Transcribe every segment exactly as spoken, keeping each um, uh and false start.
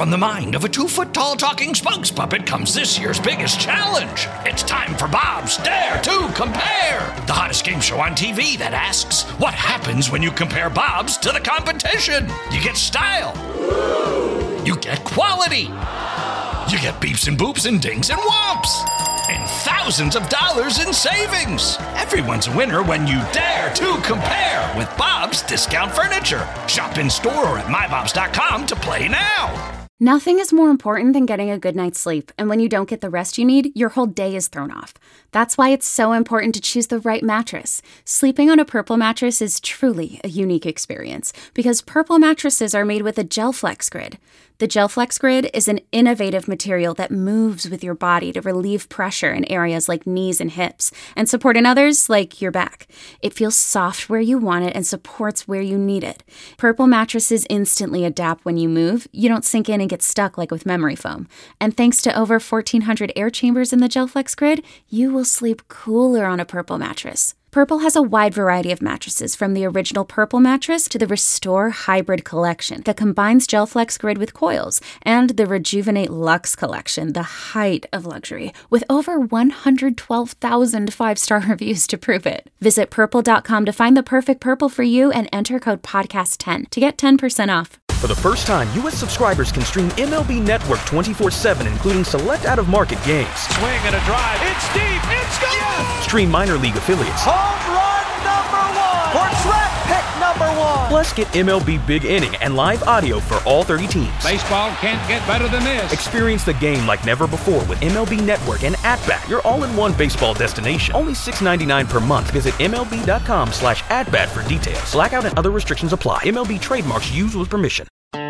From the mind of a two-foot-tall talking spokes puppet comes this year's biggest challenge. It's time for Bob's Dare to Compare, the hottest game show on T V that asks, what happens when you compare Bob's to the competition? You get style. You get quality. You get beeps and boops and dings and whomps. And thousands of dollars in savings. Everyone's a winner when you dare to compare with Bob's Discount Furniture. Shop in store or at my bobs dot com to play now. Nothing is more important than getting a good night's sleep, and when you don't get the rest you need, your whole day is thrown off. That's why it's so important to choose the right mattress. Sleeping on a Purple mattress is truly a unique experience, because Purple mattresses are made with a GelFlex Grid. The GelFlex Grid is an innovative material that moves with your body to relieve pressure in areas like knees and hips, and support in others like your back. It feels soft where you want it and supports where you need it. Purple mattresses instantly adapt when you move. You don't sink in and get stuck like with memory foam. And thanks to over fourteen hundred air chambers in the GelFlex Grid, you will sleep cooler on a Purple mattress. Purple has a wide variety of mattresses, from the original Purple mattress to the Restore Hybrid collection that combines GelFlex Grid with coils, and the Rejuvenate Luxe collection, the height of luxury, with over one hundred twelve thousand five-star reviews to prove it. Visit purple dot com to find the perfect Purple for you and enter code podcast ten to get ten percent off. For the first time, U S subscribers can stream M L B Network twenty-four seven, including select out-of-market games. Swing and a drive. It's deep. It's gone. Yes! Stream minor league affiliates. Home run number one. Or draft pick number one. Plus, get M L B Big Inning and live audio for all thirty teams. Baseball can't get better than this. Experience the game like never before with M L B Network and At-Bat, your all-in-one baseball destination. Only six dollars and ninety-nine cents per month. Visit M L B dot com slash at-bat for details. Blackout and other restrictions apply. M L B trademarks used with permission.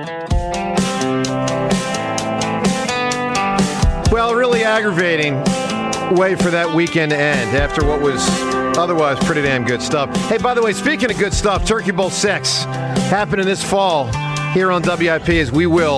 Well, really aggravating way for that weekend to end after what was otherwise pretty damn good stuff. Hey, by the way, speaking of good stuff, Turkey Bowl six happening this fall here on W I P as we will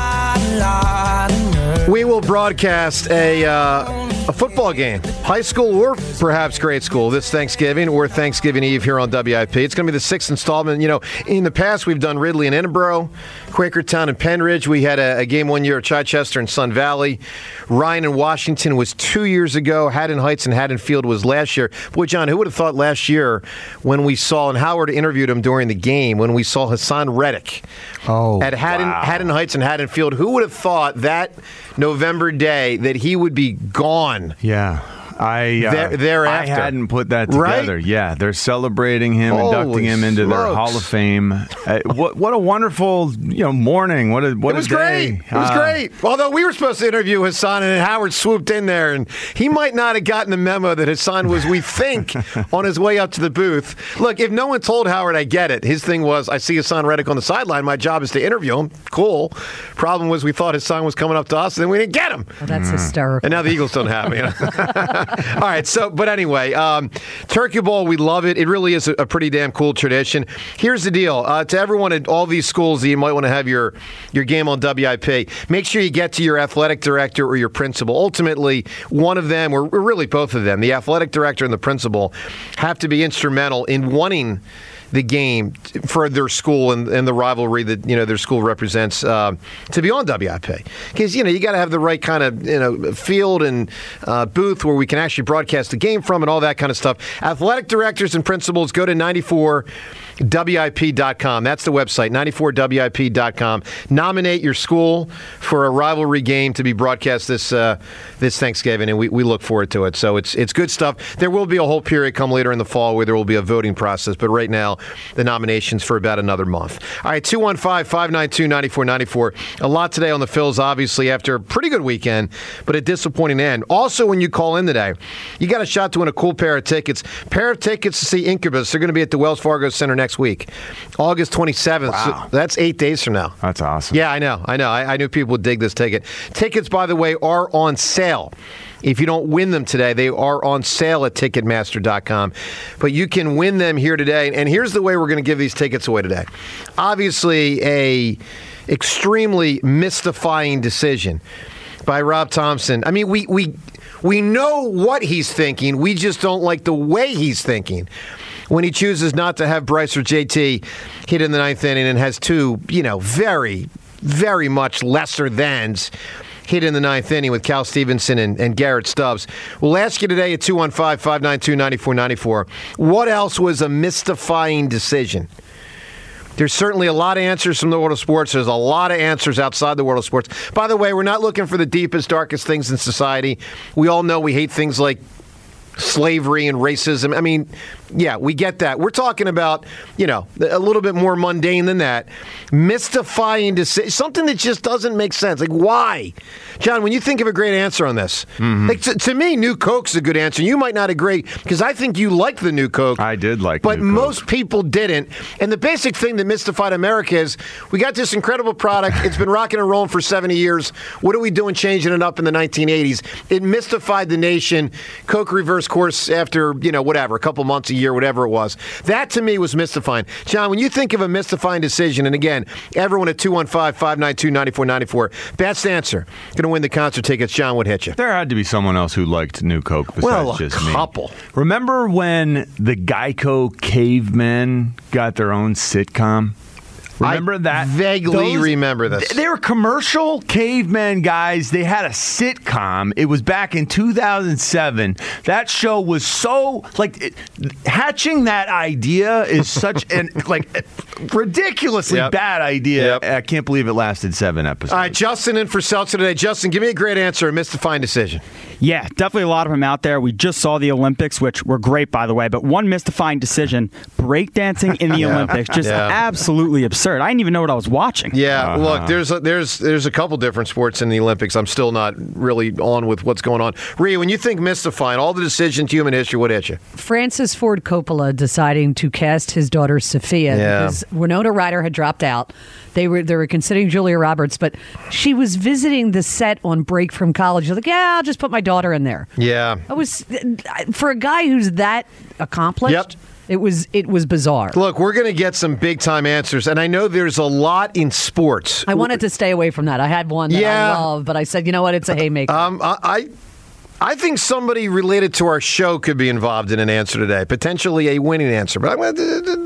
we will broadcast a uh, a football game, high school or perhaps grade school, this Thanksgiving or Thanksgiving Eve here on W I P. It's going to be the sixth installment. You know, in the past, we've done Ridley and Edinboro, Quakertown and Penridge. We had a, a game one year at Chichester and Sun Valley. Ryan and Washington was two years ago. Haddon Heights and Haddonfield was last year. Boy, John, who would have thought last year when we saw, and Howard interviewed him during the game, when we saw Hassan Reddick oh, at Haddon, wow. Haddon Heights and Haddonfield, who would have thought that November day that he would be gone? Yeah. I uh, there, thereafter. I hadn't put that together. Right? Yeah, they're celebrating him, Holy inducting him into smokes. their Hall of Fame. Uh, what what a wonderful you know morning! What a what it was a day. great. It was uh, great. Although we were supposed to interview Hassan, and Howard swooped in there, and he might not have gotten the memo that Hassan was, we think, on his way up to the booth. Look, if no one told Howard, I get it. His thing was, I see Hassan Reddick on the sideline. My job is to interview him. Cool. Problem was, we thought Hassan was coming up to us, and then we didn't get him. Oh, that's mm. hysterical. And now the Eagles don't have him. You know? All right, so. But anyway, um, Turkey Bowl, we love it. It really is a, a pretty damn cool tradition. Here's the deal. Uh, to everyone at all these schools that you might want to have your, your game on W I P, make sure you get to your athletic director or your principal. Ultimately, one of them, or really both of them, the athletic director and the principal, have to be instrumental in wanting the game for their school and, and the rivalry that you know their school represents uh, to be on W I P, because you know you got to have the right kind of you know field and uh, booth where we can actually broadcast the game from and all that kind of stuff. Athletic directors and principals, go to ninety-four W I P dot com. That's the website, ninety-four W I P dot com. Nominate your school for a rivalry game to be broadcast this uh, this Thanksgiving, and we, we look forward to it. So it's it's good stuff. There will be a whole period come later in the fall where there will be a voting process, but right now the nominations for about another month. All right, two one five, five nine two, nine four nine four. A lot today on the Phils, obviously, after a pretty good weekend, but a disappointing end. Also, when you call in today, you got a shot to win a cool pair of tickets. Pair of tickets to see Incubus. They're going to be at the Wells Fargo Center next Next week, August twenty-seventh. Wow. So that's eight days from now. That's awesome. Yeah, I know. I know. I, I knew people would dig this ticket. Tickets, by the way, are on sale. If you don't win them today, they are on sale at Ticketmaster dot com. But you can win them here today. And here's the way we're going to give these tickets away today. Obviously, a extremely mystifying decision by Rob Thompson. I mean, we we we know what he's thinking. We just don't like the way he's thinking when he chooses not to have Bryce or J T hit in the ninth inning and has two, you know, very, very much lesser thans hit in the ninth inning with Cal Stevenson and, and Garrett Stubbs. We'll ask you today at two one five, five nine two, nine four nine four, what else was a mystifying decision? There's certainly a lot of answers from the world of sports. There's a lot of answers outside the world of sports. By the way, we're not looking for the deepest, darkest things in society. We all know we hate things like slavery and racism. I mean, yeah, we get that. We're talking about, you know, a little bit more mundane than that. Mystifying decision, something that just doesn't make sense. Like, why? John, when you think of a great answer on this, mm-hmm. like to, to me, New Coke's a good answer. You might not agree because I think you liked the New Coke. I did like but New most Coke. people didn't. And the basic thing that mystified America is we got this incredible product. It's been rocking and rolling for seventy years. What are we doing changing it up in the nineteen eighties? It mystified the nation. Coke reversed course after, you know, whatever, a couple months, a year, whatever it was. That to me was mystifying. John, when you think of a mystifying decision, and again, everyone at two one five, five nine two, nine four nine four, best answer. Going to win the concert tickets. John would hit you. There had to be someone else who liked New Coke besides well, a just me. couple. Remember when the Geico cavemen got their own sitcom? Remember I that? Vaguely Those, remember this. They were commercial cavemen guys. They had a sitcom. It was back in two thousand seven. That show was so like it, hatching that idea is such an like ridiculously yep. bad idea. Yep. I can't believe it lasted seven episodes. All right, Justin in for Seltzer today. Justin, give me a great answer. A mystifying decision. Yeah, definitely a lot of them out there. We just saw the Olympics, which were great, by the way. But one mystifying decision, breakdancing in the yeah. Olympics. Just yeah. absolutely absurd. I didn't even know what I was watching. Yeah, uh-huh. look, there's a, there's there's a couple different sports in the Olympics. I'm still not really on with what's going on. Rhea, when you think mystifying, all the decisions, human history, what hit you? Francis Ford Coppola deciding to cast his daughter Sophia yeah. because Winona Ryder had dropped out. They were they were considering Julia Roberts, but she was visiting the set on break from college. Like, yeah, I'll just put my daughter in there. Yeah, I was for a guy who's that accomplished. Yep. It was it was bizarre. Look, we're going to get some big time answers, and I know there's a lot in sports. I wanted to stay away from that. I had one that yeah. I love, but I said, you know what? It's a haymaker. Um, I. I I think somebody related to our show could be involved in an answer today, potentially a winning answer. But I'm going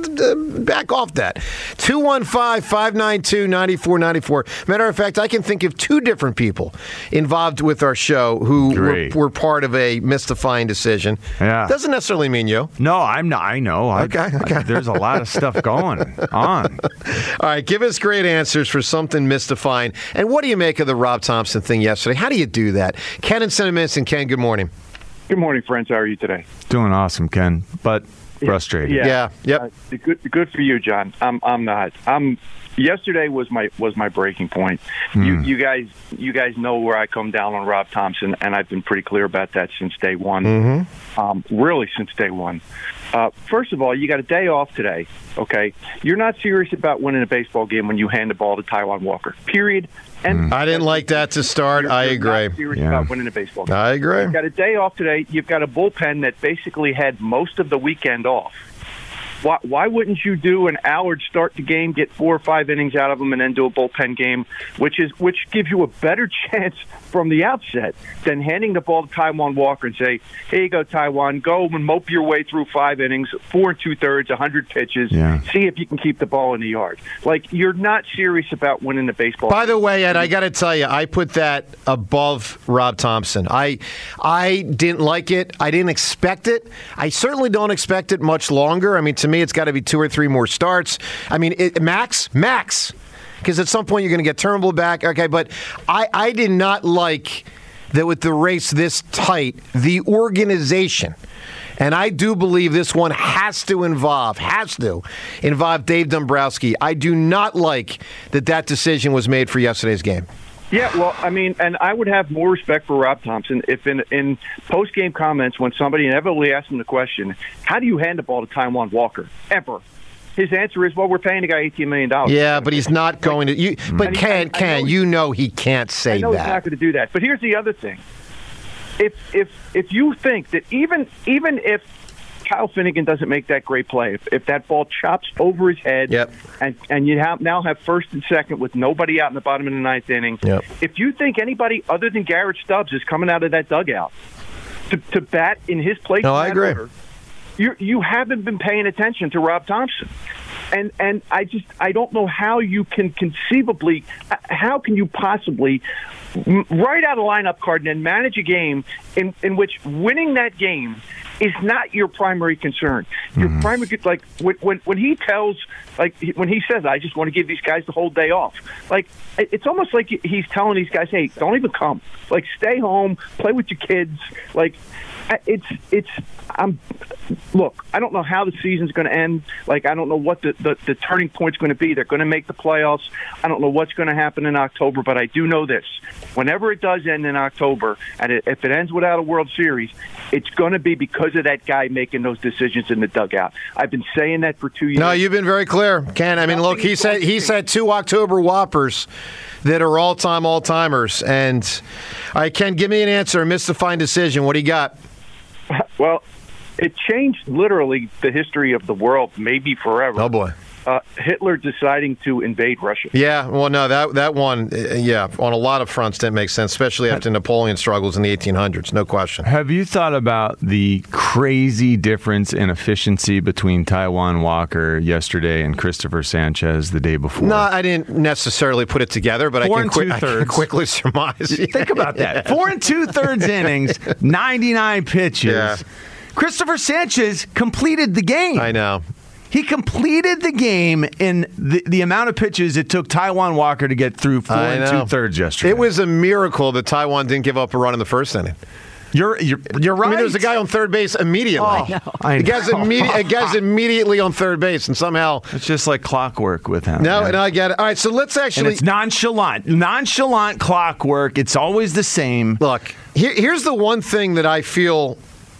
to back off that. two one five, five nine two, nine four nine four. Matter of fact, I can think of two different people involved with our show who were, were part of a mystifying decision. Yeah. Doesn't necessarily mean you. No, I'm not. I know. I, okay, okay. I, there's a lot of stuff going on. All right, give us great answers for something mystifying. And what do you make of the Rob Thompson thing yesterday? How do you do that? Ken and Sentiments and Ken, good morning. Good morning, friends. How are you today? Doing awesome, Ken, but frustrated. Yeah, yeah. Yep. Uh, good, good for you, John. I'm, I'm not. I'm. Yesterday was my was my breaking point. Mm. You, you guys, you guys know where I come down on Rob Thompson, and I've been pretty clear about that since day one. Mm-hmm. Um, really, since day one. Uh, first of all, you got a day off today. Okay, you're not serious about winning a baseball game when you hand the ball to Taijuan Walker. Period. And I didn't like that to start. You're, I you're agree. Not serious yeah. about winning a baseball game. I agree. You've got a day off today. You've got a bullpen that basically had most of the weekend off. Why, why wouldn't you do an Allard start the game, get four or five innings out of them, and then do a bullpen game, which is which gives you a better chance from the outset than handing the ball to Taijuan Walker and say, here you go, Taijuan, go and mope your way through five innings, four and two-thirds, one hundred pitches, yeah. see if you can keep the ball in the yard. Like, you're not serious about winning the baseball By game. the way, Ed, I got to tell you, I put that above Rob Thompson. I, I didn't like it. I didn't expect it. I certainly don't expect it much longer. I mean, to me, it's got to be two or three more starts. I mean, it, max, max, because at some point you're going to get Turnbull back. Okay, but I, I did not like that with the race this tight, the organization. And I do believe this one has to involve, has to involve Dave Dombrowski. I do not like that that decision was made for yesterday's game. Yeah, well, I mean, and I would have more respect for Rob Thompson if in, in post-game comments when somebody inevitably asks him the question, how do you hand the ball to Taijuan Walker? Ever. His answer is, well, we're paying the guy eighteen million dollars. Yeah, but he's not going to. You, but Ken, I, I Ken, you know he can't say I know that. he's not going to do that. But here's the other thing. If if if you think that even even if Kyle Finnegan doesn't make that great play, if, if that ball chops over his head, yep. and and you have, now have first and second with nobody out in the bottom of the ninth inning, yep. if you think anybody other than Garrett Stubbs is coming out of that dugout to, to bat in his place, no, I agree. Order, you you haven't been paying attention to Rob Thompson. And and I just I don't know how you can conceivably, how can you possibly write out a lineup card and then manage a game in, in which winning that game is not your primary concern. Your mm-hmm. primary, like when, when when he tells, like when he says, "I just want to give these guys the whole day off," like it's almost like he's telling these guys, "Hey, don't even come. Like stay home, play with your kids." Like it's it's. I'm look. I don't know how the season's going to end. Like I don't know what the, the, the turning point's going to be. They're going to make the playoffs. I don't know what's going to happen in October, but I do know this: whenever it does end in October, and it, if it ends without a World Series, it's going to be because of that guy making those decisions in the dugout. I've been saying that for two years. No, you've been very clear, Ken. I mean, look, he said he said two October Whoppers that are all-time all-timers. And all right, Ken, give me an answer. A mystifying decision. What do you got? Well, it changed literally the history of the world, maybe forever. Oh, boy. Uh, Hitler deciding to invade Russia. Yeah, well, no, that that one, uh, yeah, on a lot of fronts didn't make sense, especially after Napoleon's struggles in the eighteen hundreds, no question. Have you thought about the crazy difference in efficiency between Taijuan Walker yesterday and Christopher Sanchez the day before? No, I didn't necessarily put it together, but Four I can, and qui- I can quickly surmise. Think about that. Four and two-thirds innings, ninety-nine pitches. Yeah. Christopher Sanchez completed the game. I know. He completed the game in the, the amount of pitches it took Taijuan Walker to get through four I and know. two-thirds yesterday. It was a miracle that Taijuan didn't give up a run in the first inning. You're you're, you're right. I mean, there was a guy on third base immediately. Oh, I know. I The guy's, immedi- the guy's immediately on third base, and somehow it's just like clockwork with him. No, man. and I get it. All right, so let's actually. And it's nonchalant, nonchalant clockwork. It's always the same. Look, here, here's the one thing that I feel.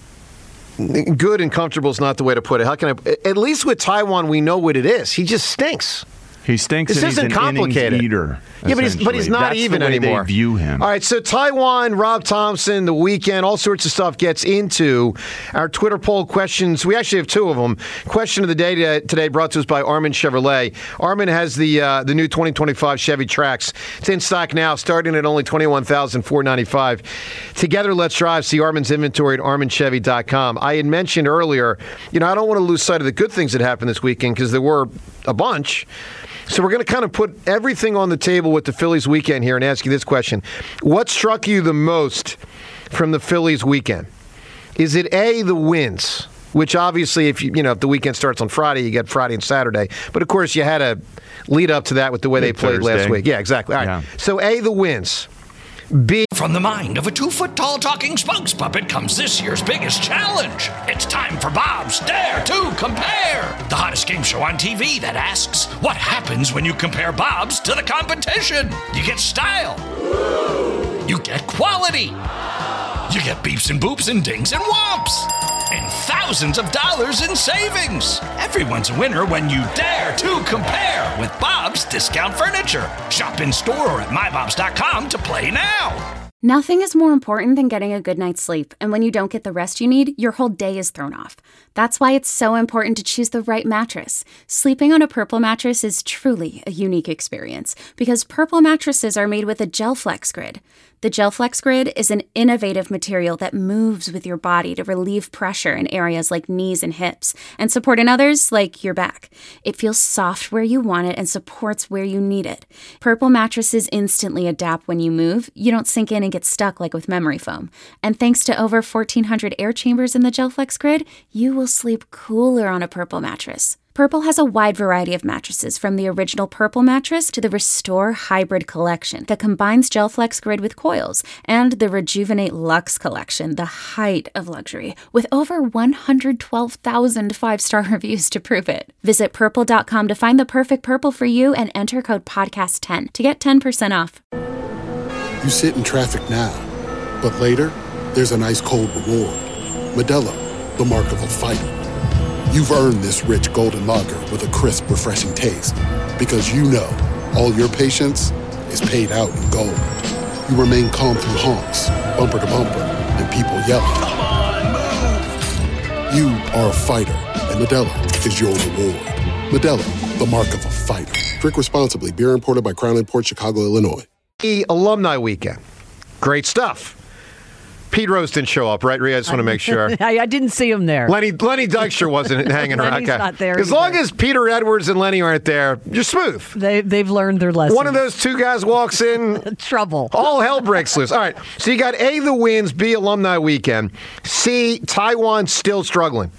Good and comfortable is not the way to put it. How can I? At least with Taijuan, we know what it is. He just stinks. He stinks. This and isn't he's an complicated. innings eater. Yeah, but he's, but he's not That's even the way anymore. They view him. All right, so Taijuan, Rob Thompson, The Weeknd, all sorts of stuff gets into our Twitter poll questions. We actually have two of them. Question of the day today brought to us by Armin Chevrolet. Armin has the uh, the new twenty twenty-five Chevy Trax. It's in stock now, starting at only twenty-one thousand four hundred ninety-five dollars. Together, let's drive. See Armin's inventory at armin chevy dot com. I had mentioned earlier, you know, I don't want to lose sight of the good things that happened this weekend because there were a bunch. So we're going to kind of put everything on the table with the Phillies weekend here and ask you this question. What struck you the most from the Phillies weekend? Is it A, the wins, which obviously if you, you know, if the weekend starts on Friday, you get Friday and Saturday. But of course you had a lead up to that with the way they played Thursday. last week. Yeah, exactly. All right. Yeah. So A, the wins. B, From the mind of a two-foot-tall talking spokes puppet comes this year's biggest challenge. It's time for Bob's Dare to Compare, the hottest game show on T V that asks, what happens when you compare Bob's to the competition? You get style. You get quality. You get beeps and boops and dings and whomps. And thousands of dollars in savings. Everyone's a winner when you dare to compare with Bob's Discount Furniture. Shop in store or at my bobs dot com to play now. Nothing is more important than getting a good night's sleep, and when you don't get the rest you need, your whole day is thrown off. That's why it's so important to choose the right mattress. Sleeping on a Purple mattress is truly a unique experience, because Purple mattresses are made with a GelFlex Grid. The GelFlex Grid is an innovative material that moves with your body to relieve pressure in areas like knees and hips, and support in others like your back. It feels soft where you want it and supports where you need it. Purple mattresses instantly adapt when you move. You don't sink in and get stuck like with memory foam. And thanks to over fourteen hundred air chambers in the GelFlex Grid, you will sleep cooler on a Purple mattress. Purple has a wide variety of mattresses, from the original Purple mattress to the Restore Hybrid collection that combines GelFlex Grid with coils, and the Rejuvenate Luxe collection, the height of luxury, with over one hundred twelve thousand five-star reviews to prove it. Visit purple dot com to find the perfect Purple for you and enter code podcast ten to get ten percent off. You sit in traffic now, but later, there's an ice-cold reward. Modelo, the mark of a fighter. You've earned this rich golden lager with a crisp, refreshing taste. Because you know, all your patience is paid out in gold. You remain calm through honks, bumper to bumper, and people yelling. Come on, move! You are a fighter, and Modelo is your reward. Modelo, the mark of a fighter. Drink responsibly. Beer imported by Crown Imports, Chicago, Illinois. Alumni weekend. Great stuff. Pete Rose didn't show up, right, Rhea? I just want to make sure. I, I didn't see him there. Lenny Lenny Dykstra wasn't hanging around. Lenny's not there As either. long as Peter Edwards and Lenny aren't there, you're smooth. They, they've learned their lesson. One of those two guys walks in. Trouble. All hell breaks loose. All right, so you got A, the wins, B, alumni weekend, C, Taiwan still struggling,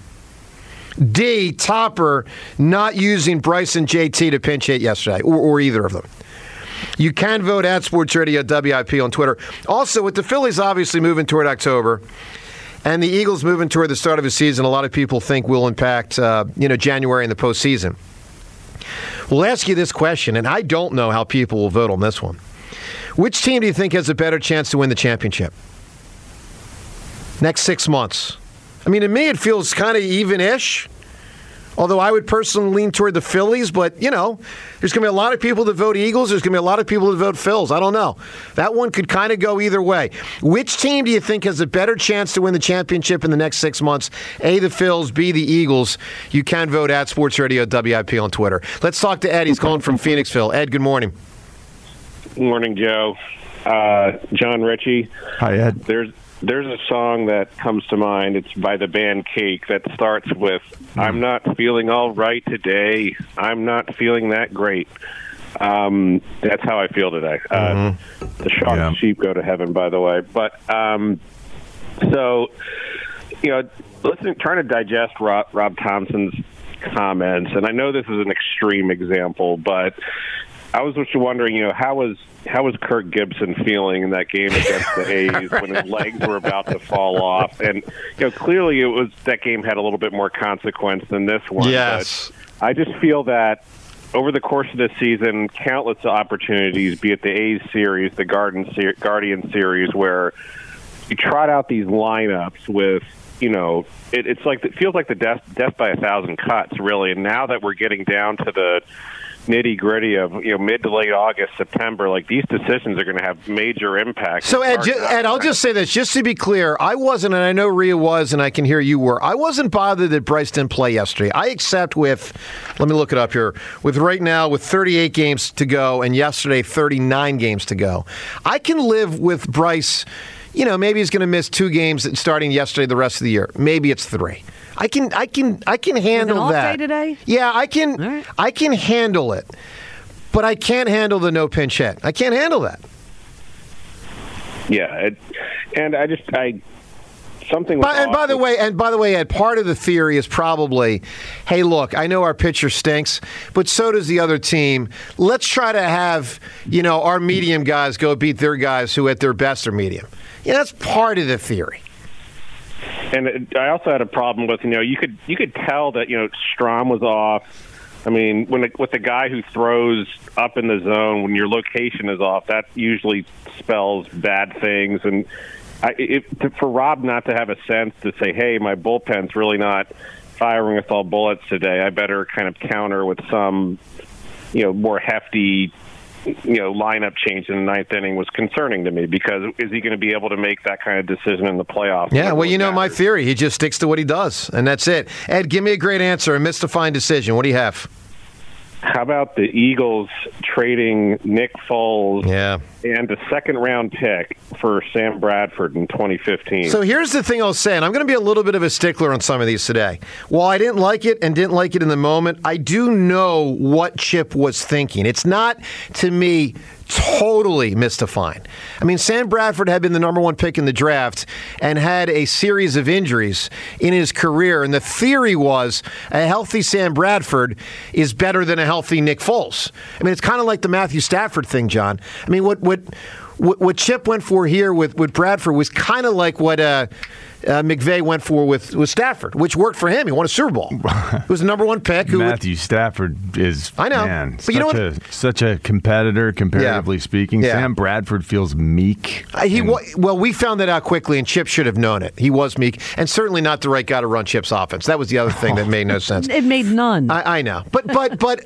D, Topper not using Bryson J T to pinch hit yesterday, or, or either of them. You can vote at Sports Radio W I P on Twitter. Also, with the Phillies obviously moving toward October and the Eagles moving toward the start of the season, a lot of people think will impact uh, you know, January in the postseason. We'll ask you this question, and I don't know how people will vote on this one. Which team do you think has a better chance to win the championship? Next six months. I mean, to me, it feels kind of even-ish. Although I would personally lean toward the Phillies, but, you know, there's going to be a lot of people that vote Eagles. There's going to be a lot of people that vote Phils. I don't know. That one could kind of go either way. Which team do you think has a better chance to win the championship in the next six months? A, the Phils, B, the Eagles. You can vote at Sports Radio W I P on Twitter. Let's talk to Ed. He's calling from Phoenixville. Ed, good morning. Good morning, Joe. Uh, John Ritchie. Hi, Ed. There's There's a song that comes to mind. It's by the band Cake that starts with, I'm not feeling all right today. I'm not feeling that great. Um, that's how I feel today. Uh, the sharp Yeah. sheep go to heaven, by the way. But um, so, you know, listen, trying to digest Rob, Rob Thompson's comments, and I know this is an extreme example, but I was just wondering, you know, how was how was Kirk Gibson feeling in that game against the A's when his legs were about to fall off? And, you know, clearly it was that game had a little bit more consequence than this one. Yes. But I just feel that over the course of this season, countless opportunities, be it the A's series, the Garden ser- Guardian series, where you trot out these lineups with, you know, it, it's like it feels like the death, death by a thousand cuts, really. And now that we're getting down to the nitty gritty of, you know, mid to late August, September, like these decisions are going to have major impact. So Ed, ju- Ed, I'll just say this, just to be clear, I wasn't, and I know Rhea was, and I can hear you were, I wasn't bothered that Bryce didn't play yesterday. I accept with, let me look it up here, with right now with thirty-eight games to go and yesterday thirty-nine games to go, I can live with Bryce. You know, maybe he's going to miss two games starting yesterday the rest of the year. Maybe it's three. I can, I can, I can handle With an off that. day today? Yeah, I can, right. I can handle it, but I can't handle the no pinch hit. I can't handle that. Yeah, it, and I just I something. By, and by the way, and by the way, Ed, part of the theory is probably, hey, look, I know our pitcher stinks, but so does the other team. Let's try to have, you know, our medium guys go beat their guys who at their best are medium. Yeah, that's part of the theory. And it, I also had a problem with, you know, you could you could tell that, you know, Strahm was off. I mean, when it, with the guy who throws up in the zone, when your location is off, that usually spells bad things. And I, it, to, for Rob not to have a sense to say, hey, my bullpen's really not firing with all bullets today, I better kind of counter with some, you know, more hefty, you know, lineup change in the ninth inning was concerning to me, because is he going to be able to make that kind of decision in the playoffs? Yeah, well, you know my theory. He just sticks to what he does, and that's it. Ed, give me a great answer, a mystifying decision. What do you have? How about the Eagles trading Nick Foles yeah. and a second-round pick for Sam Bradford in twenty fifteen? So here's the thing I'll say, and I'm going to be a little bit of a stickler on some of these today. While I didn't like it and didn't like it in the moment, I do know what Chip was thinking. It's not, to me, totally mystifying. I mean, Sam Bradford had been the number one pick in the draft and had a series of injuries in his career. And the theory was a healthy Sam Bradford is better than a healthy Nick Foles. I mean, it's kind of like the Matthew Stafford thing, John. I mean, what what what, what Chip went for here with, with Bradford was kind of like what uh, uh, McVay went for with, with Stafford, which worked for him. He won a Super Bowl. It was the number one pick. Who Matthew Stafford is, I know, man, but such, you know what? a, such a competitor, comparatively Yeah. speaking. Yeah. Sam Bradford feels meek. Uh, he and- wa- well, we found that out quickly, and Chip should have known it. He was meek, and certainly not the right guy to run Chip's offense. That was the other thing that made no sense. It made none. I, I know, but but but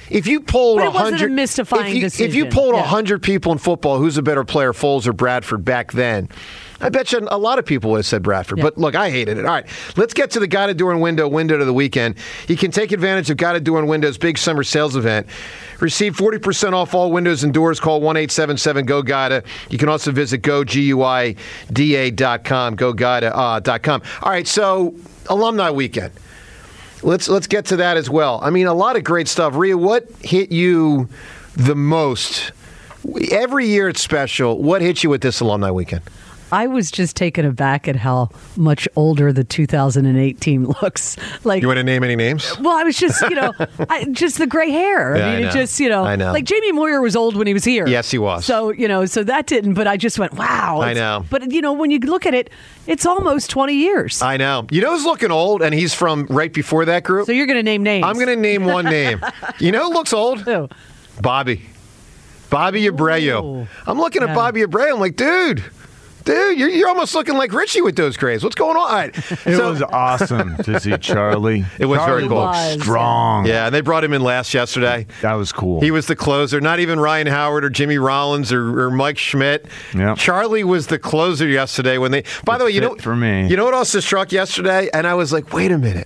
If you polled But it wasn't a one hundred, mystifying if you, decision. if you polled Yeah. one hundred people in football, who's a better player, Foles or Bradford back then? I bet you a lot of people would have said Bradford. Yeah. But look, I hated it. All right, let's get to the Guided Door and Window window to the weekend. You can take advantage of Guided Door and Window's big summer sales event. Receive forty percent off all windows and doors. Call one eight seven seven G O G U I D A. You can also visit go G U I D A dot com, go guida dot com. All right, so alumni weekend. Let's let's get to that as well. I mean, a lot of great stuff. Rhea, what hit you the most? Every year it's special. What hit you with this alumni weekend? I was just taken aback at how much older the two thousand eight team looks. Like, You want to name any names? well, I was just, you know, I, just the gray hair. Yeah, I mean, I it know. just, you know, I know. like Jamie Moyer was old when he was here. Yes, he was. So, you know, so that didn't, but I just went, wow. I it's- know. But, you know, when you look at it, it's almost twenty years. I know. You know who's looking old, and he's from right before that group? So you're going to name names. I'm going to name one name. You know who looks old? Who? Bobby. Bobby Abreu. Ooh. I'm looking at Yeah. Bobby Abreu. I'm like, dude, dude, you're, you're almost looking like Richie with those grays. What's going on? All right. It So- was awesome to see Charlie. It was Charlie very cool. looked Was, strong. Yeah, and they brought him in last yesterday. That was cool. He was the closer. Not even Ryan Howard or Jimmy Rollins or, or Mike Schmidt. Yep. Charlie was the closer yesterday when they. By the way, you fit know for me. You know what else struck yesterday? And I was like, wait a minute.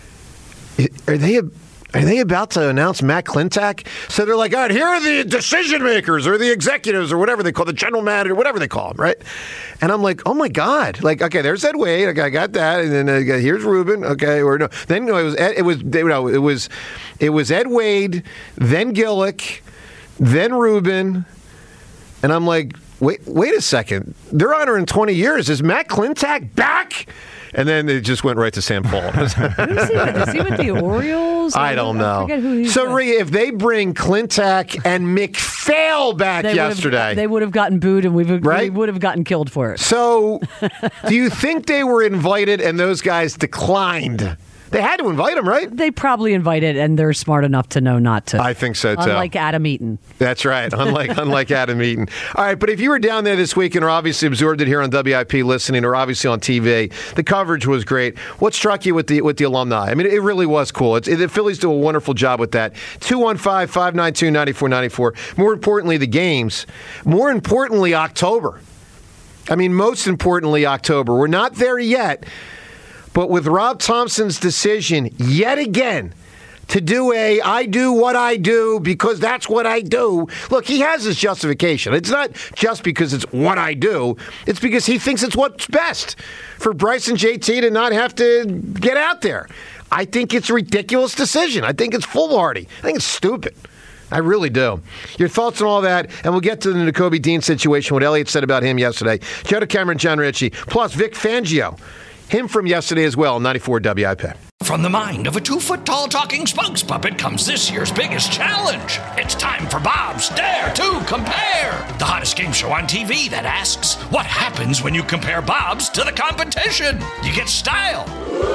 Are they? Are they about to announce Matt Klintak? So they're like, all right, here are the decision makers or the executives or whatever they call the general manager, whatever they call them, right? And I'm like, oh my God! Like, okay, there's Ed Wade. Okay, I got that, and then uh, here's Ruben. Okay, or no, then no, it was Ed, it was you know, it was it was Ed Wade, then Gillick, then Ruben, and I'm like, wait, wait a second, they're honoring twenty years. Is Matt Klintak back? And then it just went right to Sam Paul. Who's he with? Is he with the Orioles? I don't know. I forget who he's so, with. Rhea, if they bring Klintak and McPhail back They would've- yesterday, they would have gotten booed, and we would, Right? we would have gotten killed for it. so do you think they were invited and those guys declined? They had to invite them, right? They probably invited, and they're smart enough to know not to. I think so, too. Unlike Adam Eaton. That's right. Unlike unlike Adam Eaton. All right, but if you were down there this week and are obviously absorbed it here on W I P listening or obviously on T V, the coverage was great. What struck you with the with the alumni? I mean, it really was cool. It's, it, the Phillies do a wonderful job with that. two one five, five nine two, nine four nine four. More importantly, the games. More importantly, October. I mean, most importantly, October. We're not there yet. But with Rob Thompson's decision yet again to do a I do what I do because that's what I do. Look, he has his justification. It's not just because it's what I do. It's because he thinks it's what's best for Bryce and J T to not have to get out there. I think it's a ridiculous decision. I think it's foolhardy. I think it's stupid. I really do. Your thoughts on all that, and we'll get to the Nakobe Dean situation, what Elliott said about him yesterday. Joe DeCamera, John Ritchie, plus Vic Fangio. Him from yesterday as well, ninety-four W I P. From the mind of a two-foot-tall talking spokes puppet comes this year's biggest challenge. It's time for Bob's Dare to Compare, the hottest game show on T V that asks, what happens when you compare Bob's to the competition? You get style.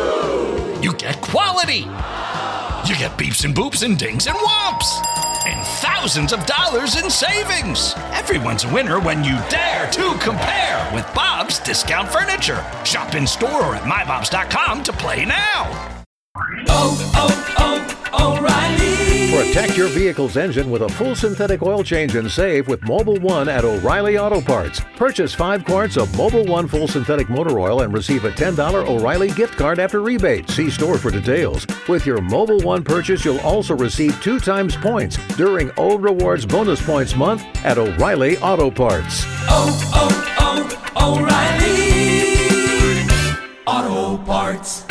You get quality. You get beeps and boops and dings and whomps. And thousands of dollars in savings. Everyone's a winner when you dare to compare with Bob's Discount Furniture. Shop in store or at my bobs dot com to play now. Oh, oh, oh, O'Reilly. Protect your vehicle's engine with a full synthetic oil change and save with Mobile One at O'Reilly Auto Parts. Purchase five quarts of Mobile One full synthetic motor oil and receive a ten dollars O'Reilly gift card after rebate. See store for details. With your Mobile One purchase, you'll also receive two times points during O Rewards Bonus Points Month at O'Reilly Auto Parts. Oh, oh, oh, O'Reilly Auto Parts.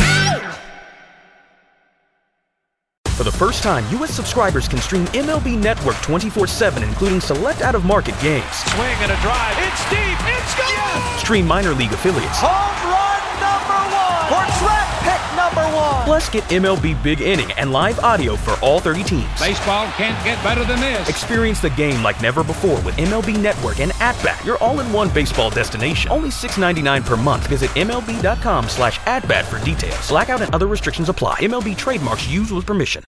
For the first time, U S subscribers can stream M L B Network twenty-four seven, including select out-of-market games. Swing and a drive. It's deep. It's gone. Yes. Stream minor league affiliates. Home run number one. Or draft pick number one. Plus, get M L B Big Inning and live audio for all thirty teams. Baseball can't get better than this. Experience the game like never before with M L B Network and At-Bat, your all-in-one baseball destination. Only six dollars and ninety-nine cents per month. Visit M L B dot com slash at bat for details. Blackout and other restrictions apply. M L B trademarks used with permission.